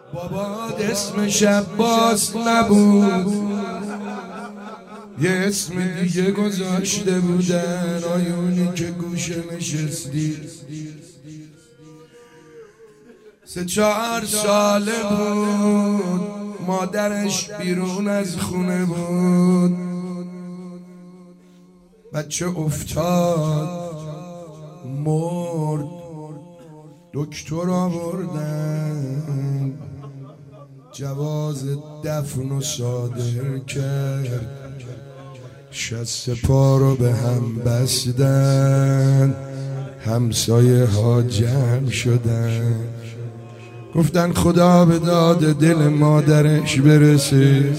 بابات اسمش عباس نبود، یه اسم دیگه گذاشته بودن. آیونی که گوشه نشستی 3-4 ساله بود، مادرش بیرون از خونه بود. بچه افتاد مرد، دکتر آوردن، جواز دفن و صادر کرد. 60 پا رو به هم بستن، همسایه ها جمع شدن، گفتن خدا به داد دل مادرش برسه.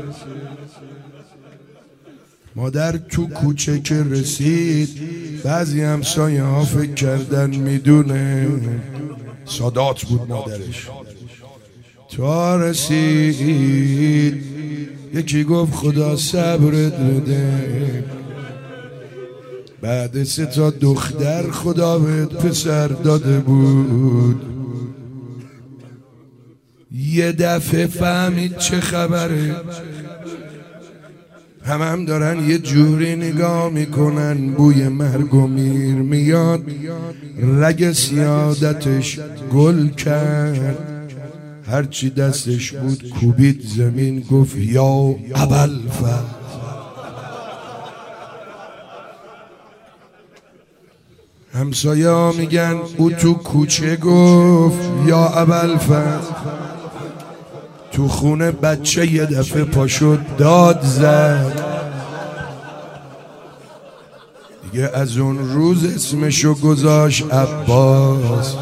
مادر تو کوچه که رسید، بعضی همسایه ها فکر کردن میدونه، سادات بود مادرش. تا رسید یکی گفت خدا صبرت بده، بعد 3 تا دختر خدا بهت پسر داده بود. یه دفعه فهمید چه خبره، هم دارن یه جوری نگاه میکنن، بوی مرگ و میر میاد. رگ سیادتش گل کرد، هرچی دستش بود کوبید زمین، گفت یا ابوالفضل. همسایه ها میگن او تو کوچه گفت یا ابوالفضل، تو خونه بچه یه دفعه پاشد داد زد. دیگه از اون روز اسمشو گذاشت عباس.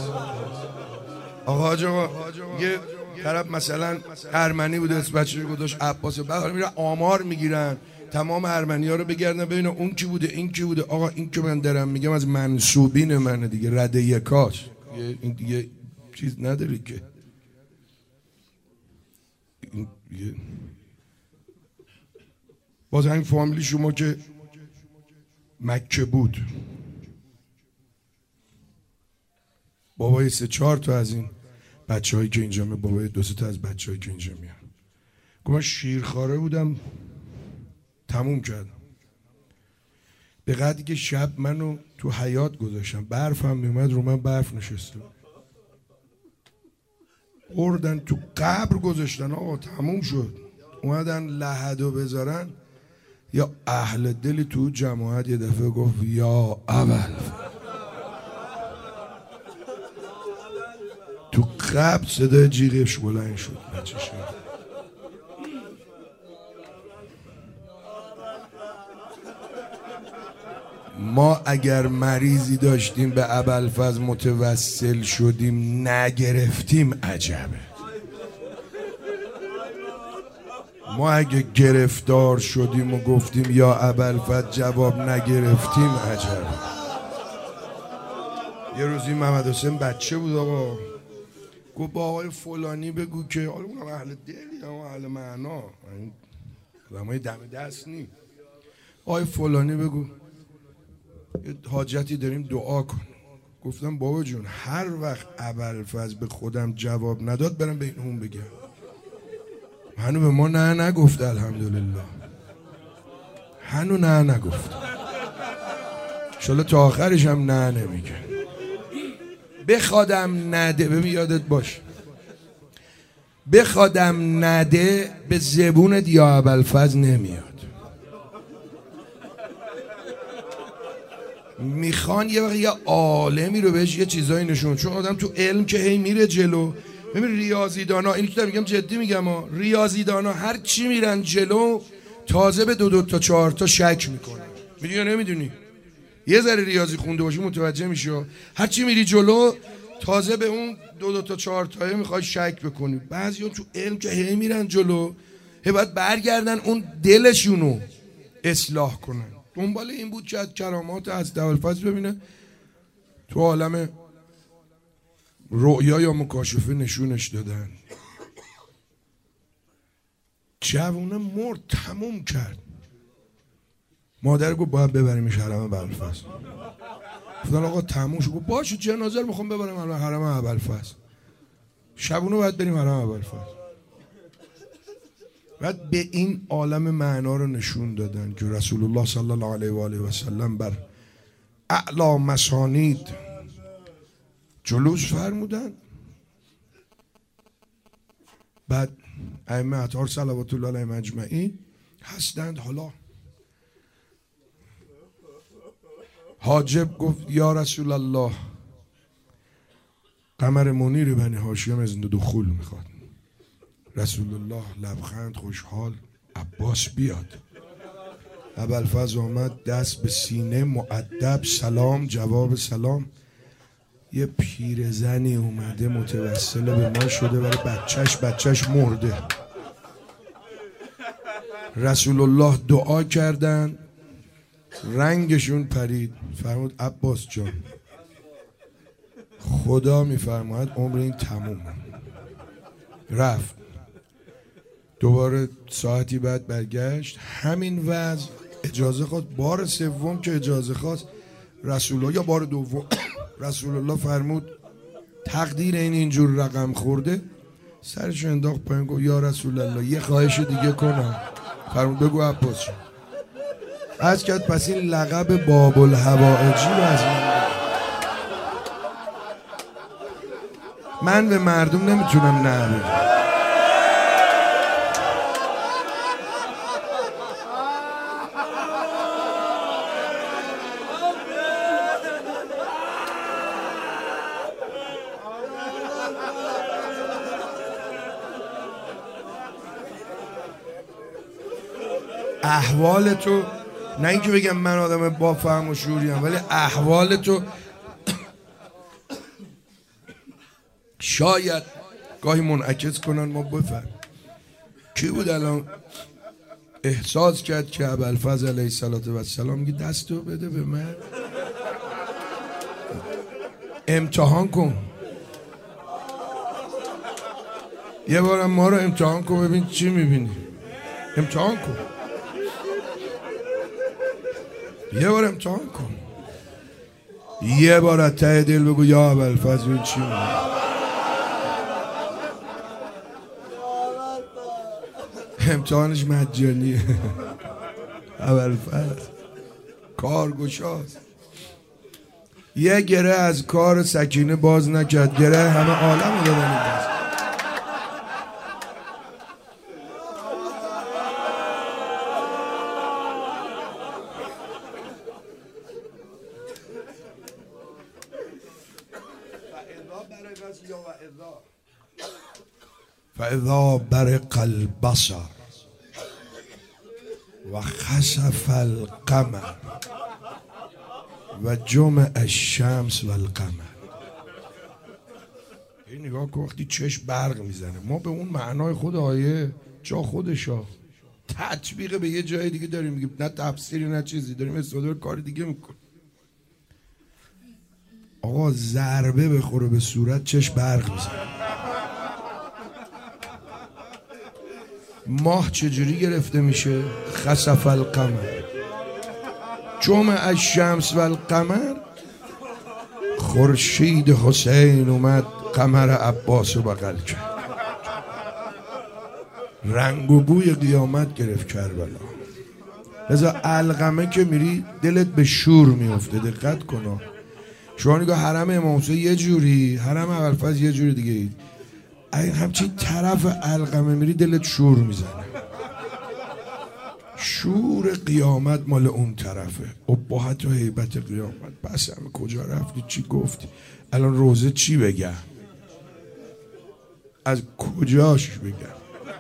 آقا یه طرف مثلا ارمنی بوده، اسم بچه‌شو گذاشت عباس، بعد میره آمار میگیرن تمام ارمنی‌ها رو بگردن ببینن اون کی بوده این کی بوده. آقا این که من دارم میگم از منسوبین منه دیگه، رده یکاش، این دیگه چیز نداری که. باز همین فامیلی شما که مکه بود، بابای 3-4 تا از این بچه هایی که اینجا میاد، بابای 2-3 تا از بچه هایی که اینجا میاد، گفت من شیرخواره بودم تموم کردم، به قدری که شب منو تو حیاط گذاشتم، برف هم میومد رو من برف نشسته، بردن تو قبر گذاشتن. آقا تموم شد، اومدن لحدو بذارن. یا اهل دلی تو جماعت یه دفعه گفت یا ابوالفضل. تو قبر صدای جیغش بلند شد. بچه شد ما اگر مریضی داشتیم به ابوالفضل متوسل شدیم نگرفتیم عجبه، ما اگه گرفتار شدیم و گفتیم یا ابوالفضل جواب نگرفتیم عجبه. یه روزی محمد حسین بچه بود آقا، گفت با آقای فلانی بگو که، حالا اونم اهل دلی اما اهل معنا، آدمای دم دست نی، آقای فلانی بگو یه حاجتی داریم دعا کن. گفتم بابا جون هر وقت ابوالفضل به خودم جواب نداد برم به اون بگم، هنو به ما نه نگفت، الحمدلله هنو نه نگفت، انشالله تا آخرش هم نه نمیگه. بخوادم نده، ببین یادت باش، بخوادم نده به زبونت یا ابوالفضل نمیاد. میخوان یه وقت یه عالمی رو بهش یه چیزایی نشون، چون آدم تو علم که هی میره جلو. ببین ریاضیدانا، اینو که میگم جدی میگم ها، ریاضیدانا هر چی میرن جلو تازه به 2 تا 4 تا شک میکنن. میدونی یا نمیدونی؟ یه ذره ریاضی خونده باشی متوجه میشی، هر چی میری جلو تازه به اون 2 تا 4 تا میخوای شک بکنی. بعضیا تو علم که هی میرن جلو، هی باید برگردن اون دلشونو اصلاح کنن. دنبال این بود که از کرامات از ابوالفضل ببینه، تو عالم رؤیا یا مکاشفه نشونش دادن. جوونه مرد، تموم کرد. مادر گفت باید ببریمش حرم ابوالفضل. گفتن آقا تموم شد. گفت باشه جنازه رو میخوام ببرم حرم ابوالفضل. شبونو باید بریم حرم ابوالفضل. بعد به این عالم معنا رو نشون دادن که رسول الله صلی الله علیه و آله و سلم بر اعلی مسانید جلوس فرمودن. بعد ائمه اطهار صلوات الله علیهم اجمعین هستند. حالا حاجب گفت یا رسول الله، قمر منیر بنی هاشم از دخول میخواد. رسول الله لبخند خوشحال، عباس بیاد. ابوالفضل آمد، دست به سینه، مؤدب، سلام، جواب سلام. یه پیرزنی اومده متوسل به ما شده برای بچهش مرده. رسول الله دعا کردن، رنگشون پرید. فرمود عباس جان، خدا میفرماید عمر این تمومه. رفت. دوباره ساعتی بعد برگشت، همین وضع. اجازه خواست بار سوم که اجازه خواست رسول الله، یا بار دوم رسول الله فرمود تقدیر اینجور رقم خورده. سرش انداخت پایین، گفت یا رسول الله یه خواهش دیگه کنم. فرمود بگو عباس جان. از کرد پس این لقب باب الحوائجی رو از من به مردم نمیتونم نه بگم. احوال تو، نه اینکه بگم من آدم با فهم و شعوریم، ولی احوال تو شاید گاهی منعکس کنن ما بفهم. کی بود الان احساس کرد که ابوالفضل علیه السلام میگه دستو بده به من، امتحان کن، یه بارم ما رو امتحان کن ببین چی میبینی. امتحان کن، یه بار امتحان کن، یه بار از ته دل بگو یا ابوالفضل این چی میگه. امتحانش مجانیه. ابوالفضل کارگشاست. یه گره از کار سکینه باز نکرد، گره همه عالم رو دادن باز. فاذا برق البصر و خسف القمر و جمع الشمس و القمر. این نگاه کن وقتی چشم برق میزنه، ما به اون معنای خود آیه جا خودشا تطبیق به یه جای دیگه داریم میگیم، نه تفسیری نه چیزی، داریم استفاده کار دیگه میکنیم. آقا ضربه بخوره به صورت چشم برق میزنه. ماه چجوری گرفته میشه؟ خسف القمر، جمع الشمس و القمر. خورشید حسین اومد، قمر عباس رو بغل کرد، رنگ و بوی قیامت گرفت کربلا. لذا القمه که میری دلت به شور میفته. دقت کن، شما نگاه حرم امام حسین یه جوری، حرم ابوالفضل یه جوری دیگه. همچین طرف القمه میری دلت شور میزنه. شور قیامت مال اون طرفه، ابهت و هیبت قیامت. بس همه کجا رفتی، چی گفتی، الان روزه چی بگم، از کجاش بگم.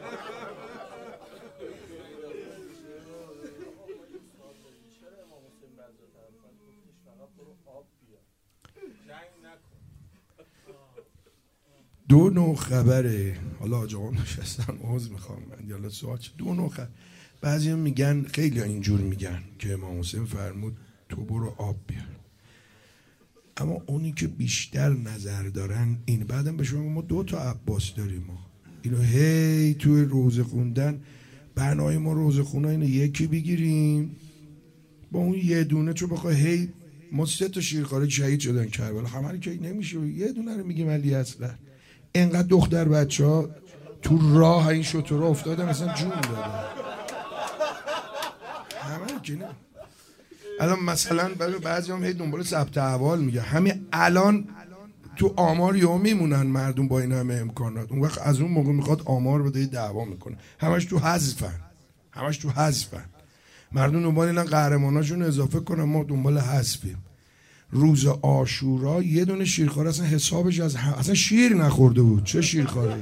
دو نوع خبره. حالا آجاقام نشستن عوض میخوام من، یالا سوال چه دو نوع خبر. بعضی هم میگن، خیلی ها اینجور میگن که امام حسین فرمود تو برو آب بیار. اما اونی که بیشتر نظر دارن این، بعدم به شما ما 2 تا عباس داریم، ما اینو هی توی روزه خوندن بنای ما روزه خونه اینو یکی بگیریم با اون یه دونه، چون بخواه هی ما 3 تا شیرخواره شهید شدن کربلا، همه رو که نمیشه، یه دونه رو میگیم علی اصغر. اینقدر دختر بچه ها تو راه این شطور افتادن اصلا جون دادن همه که نه. الان مثلا بعضی هم هی دنبال ثبت احوال میگه، همین الان تو آمار یهو میمونن مردم با این همه امکانات، اون وقت از اون موقع میخواد آمار بده دعوا میکنه، همش تو حذفن. مردم دنبال اینا قهرماناشون اضافه کنن، ما دنبال حذفیم. روز عاشورا یه دونه شیرخواره اصلا حسابش اصلا شیر نخورده بود، چه شیرخواره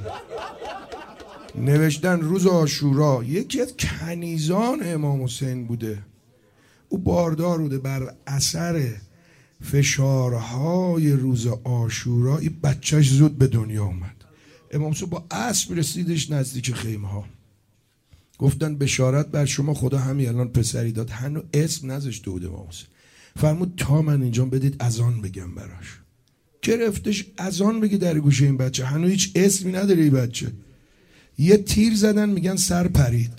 نوشتن روز عاشورا یکی از کنیزان امام حسین بوده، او باردار بوده، بر اثر فشارهای روز عاشورا این بچهش زود به دنیا اومد. امام حسین با اسب رسیدش نزدیک خیمه ها، گفتن بشارت بر شما، خدا همین الان پسری داد. هنوز اسم نذاشته بود امام حسین، فرمود تا من اینجا بدید اذان بگم براش. گرفتش اذان بگی در گوشه این بچه، هنوز هیچ اسمی نداره این بچه. یه تیر زدن میگن سر پرید.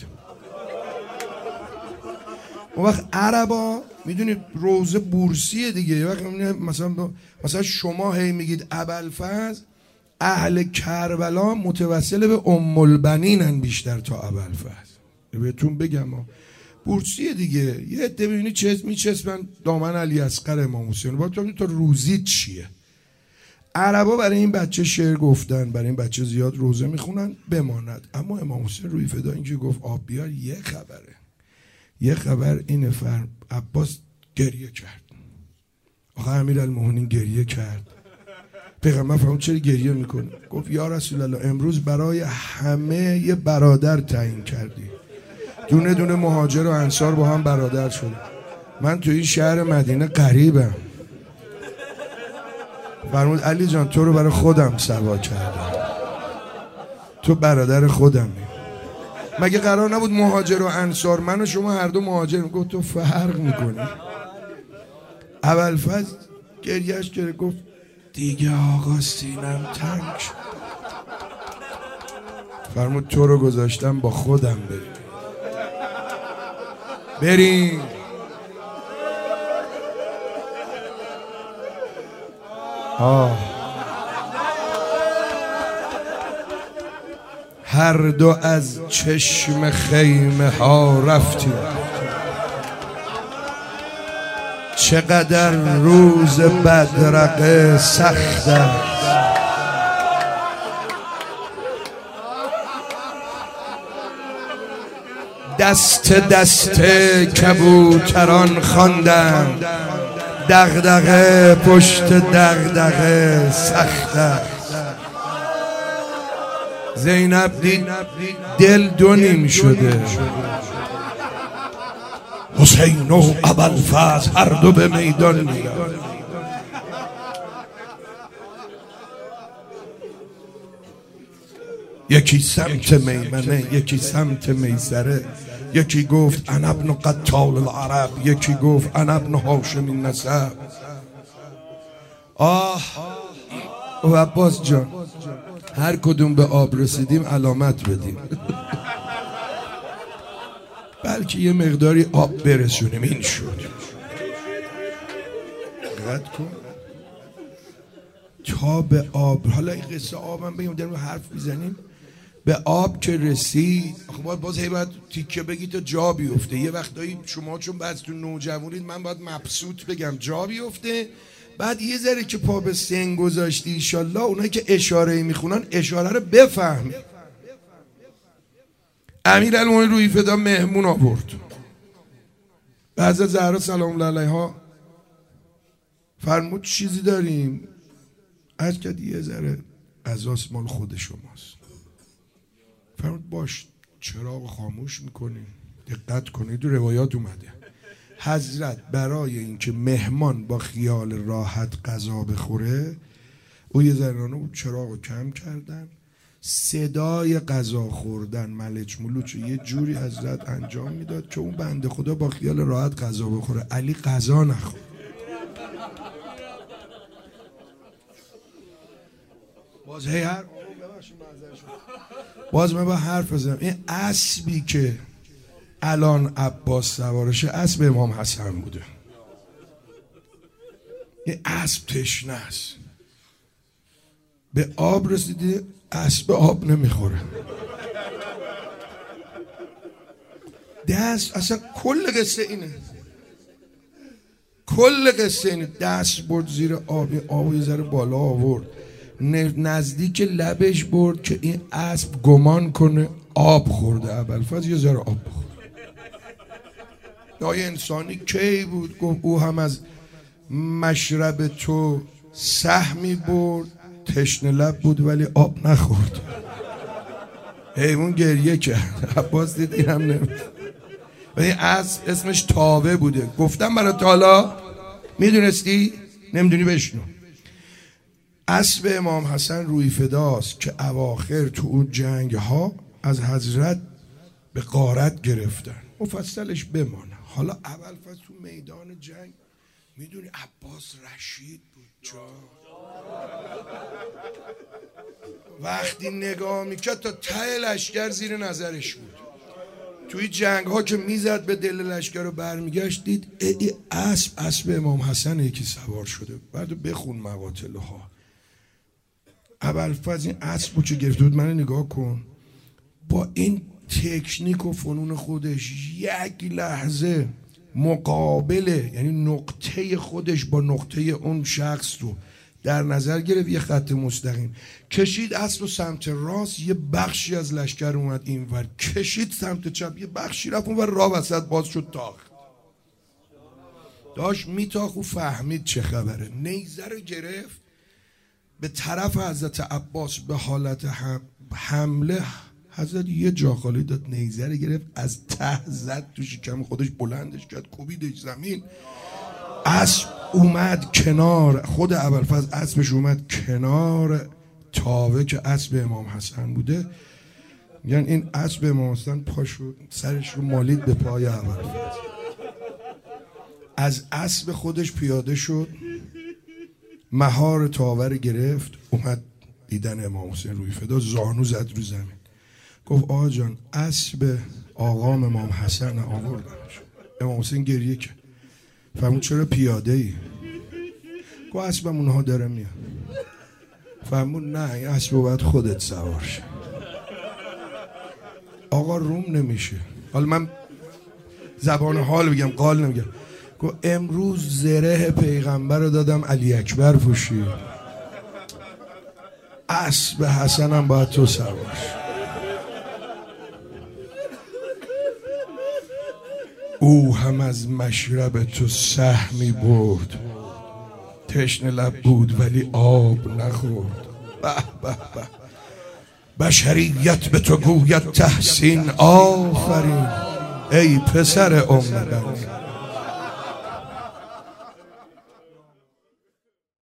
اون وقت عربا میدونید روزه بورسیه دیگه، یه وقت مثلا شما هی میگید ابوالفضل، اهل کربلا متوسل به ام البنینن بیشتر تا ابوالفضل. بهتون بگم بورسیه دیگه. یه عده ببینی میچسبن دامن علی اصغر امام حسین، با تو روزی چیه؟ عربا برای این بچه شعر گفتن، برای این بچه زیاد روزه میخونن بماند. اما امام حسین روی فدا اینکه گفت آب بیار، یه خبر اینه، عباس گریه کرد، آقا امیرالمومنین گریه کرد. پیغمبر فرمود چرا گریه میکنی؟ گفت یا رسول الله امروز برای همه یه برادر تعیین کردی، دونه دونه مهاجر و انصار با هم برادر شده، من تو این شهر مدینه غریبم. فرمود علی جان تو رو برای خودم سوا کردم، تو برادر خودمی. مگه قرار نبود مهاجر و انصار، من و شما هر دو مهاجر؟ گفت تو فرق میکنی. ابوالفضل گریهش کرد، گفت دیگه آقا سینم تنگ شد. فرمود تو رو گذاشتم با خودم بریم. هر دو از چشم خیمه ها رفتیم، چقدر روز بدرقه سخت است. دست دست کبوتران خواندند، دغدغه پشت دغدغه سخت است. زینب دید دل دو نیم شده، حسین و ابوالفضل هر دو به میدان میرن. یکی سمت میمنه، یکی سمت میسره، یکی گفت انا ابن قتال العرب، یکی گفت انا ابن هاشم النسب. و عباس جان هر کدوم به آب رسیدیم علامت بدیم بلکه یه مقداری آب برسونیم. این شد قد کن تا به آب. حالا این قصه آبم بگیم در حرف میزنیم. به آب که رسید باز باید تیکه بگی تا جا بیفته. یه وقتایی شما چون بعضتون نوجوانید، من باید مبسوط بگم جا بیفته، بعد یه ذره که پا به سن گذاشتی ایشالله اونایی که اشاره میخونن اشاره رو بفهمی. امیرالمومنین روی فدا مهمون آورد. بعض زهرا سلام الله علیها فرمود چیزی داریم؟ عرض کرد یه ذره غذاست مال خود شماست. فرمود باش چراغ خاموش میکنیم. دقت کنید روایات اومده حضرت برای اینکه مهمان با خیال راحت غذا بخوره او یه ذره چراغ رو کم کردن، صدای غذا خوردن ملچ ملوچ یه جوری حضرت انجام میداد که اون بنده خدا با خیال راحت غذا بخوره. علی غذا نخورد. باز من با حرف بزنم. این اسبی که الان عباس سوارشه اسب امام حسن بوده. این اسب تشنه است. به آب رسیده، اسب آب نمیخوره. دست اصلا کل قصه اینه، کل قصه اینه. دست برد زیر آب یه ذره بالا آورد، نزدیک لبش برد که این اسب گمان کنه آب خورده. ابوالفضل یه ذره آب بخورد. دای انسانی کی بود گفت او هم از مشرب تو سهمی برد، تشنه لب بود ولی آب نخورد. حیوان گریه کرد. عباس دید این هم نمید. ولی اسمش تاوه بوده. گفتم برای تالا میدونستی؟ نمیدونی بشنو. اسب امام حسن روی فداست که اواخر تو اون جنگ ها از حضرت به غارت گرفتن. مفصلش بمانه. حالا ابوالفضل تو میدان جنگ میدونی عباس رشید بود جا. وقتی نگاه میکرد تا ته لشکر زیر نظرش بود. توی جنگ ها که میزد به دل لشکر رو برمیگشت دید ای اسب امام حسن یکی سوار شده. بعد بخون مقاتل ها. ابوالفضل این اسب رو که گرفته بود، من نگاه کن، با این تکنیک و فنون خودش یک لحظه مقابله، یعنی نقطه خودش با نقطه اون شخص رو در نظر گرفت، یه خط مستقیم کشید، اسب و سمت راست، یه بخشی از لشکر اومد اینور، کشید سمت چپ، یه بخشی رفت اونور، راه وسط باز شد، تاخت. داشت میتاخت و فهمید چه خبره، نیزه رو گرفت به طرف حضرت عباس به حالت حمله. حضرت یه جا خالی داد، نیزه رو گرفت از ته زد تو شکم خودش، بلندش کرد، کوبیدش زمین. اسب اومد کنار، خود ابوالفضل اسبش اومد کنار تاوه که اسب امام حسن بوده. یعنی این اسب امام حسن پاشو سرش رو مالید به پای ابوالفضل. از اسب خودش پیاده شد، مهار تاوه رو گرفت، اومد دیدن امام حسین روی فدا، زانو زد رو زمین. گفت آقا جان اسب آقام امام حسن آوردنش. امام حسین گریه کرد. فهمون چرا پیاده ای؟ گفت اسبم اونها داره میاد. فهمون نه این اسب باید خودت سوار شه. آقا روم نمیشه. حالا من زبان حال بگم، قال نمیگم. گفت امروز زره پیغمبر رو دادم علی اکبر پوشی، اسب حسنم باید تو سوار شه. او هم از مشرب تو سهمی برد، تشنه لب بود ولی آب نخورد. به به به، بشریت به تو گوید تحسین آفرین، ای پسر ام بنی.